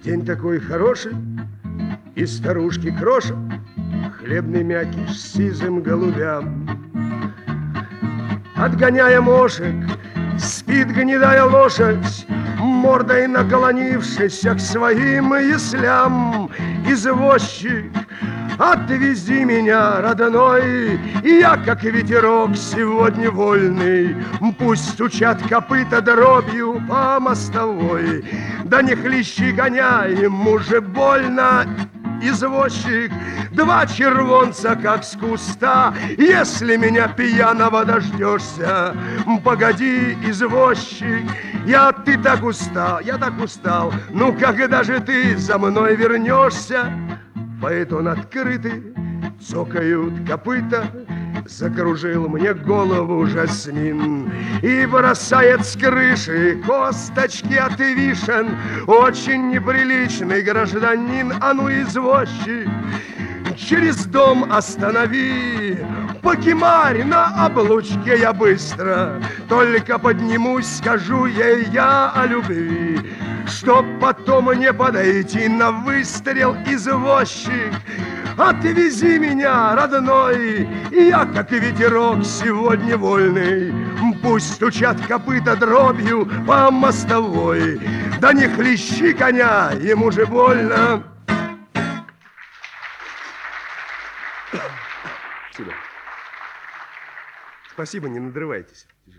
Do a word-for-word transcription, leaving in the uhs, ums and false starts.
День такой хороший, и старушки крошат хлебный мякиш сизым голубям. Отгоняя мошек, спит гнедая лошадь, мордой наклонившись к своим яслям. Извозчик, отвези меня, родной, и я, как ветерок, сегодня вольный. Пусть стучат копыта дробью по мостовой, да не хлещи коня, ему же больно. Извозчик, два червонца, как с куста, если меня пьяного дождешься. Погоди, извозчик, я ты так устал, я так устал. Ну, когда же ты за мной вернешься? Пhaeton открытый, цокают копыта, закружил мне голову жасмин и бросает с крыши косточки от вишен. Очень неприличный гражданин. А ну, извозчик, через дом останови, покемарь на облучке я быстро. Только поднимусь, скажу ей я о любви, чтоб потом не подойти на выстрел. Извозчик, отвези меня, родной, и я, как ветерок, сегодня вольный. Пусть стучат копыта дробью по мостовой, да не хлещи коня, ему же больно. Спасибо. Спасибо, не надрывайтесь.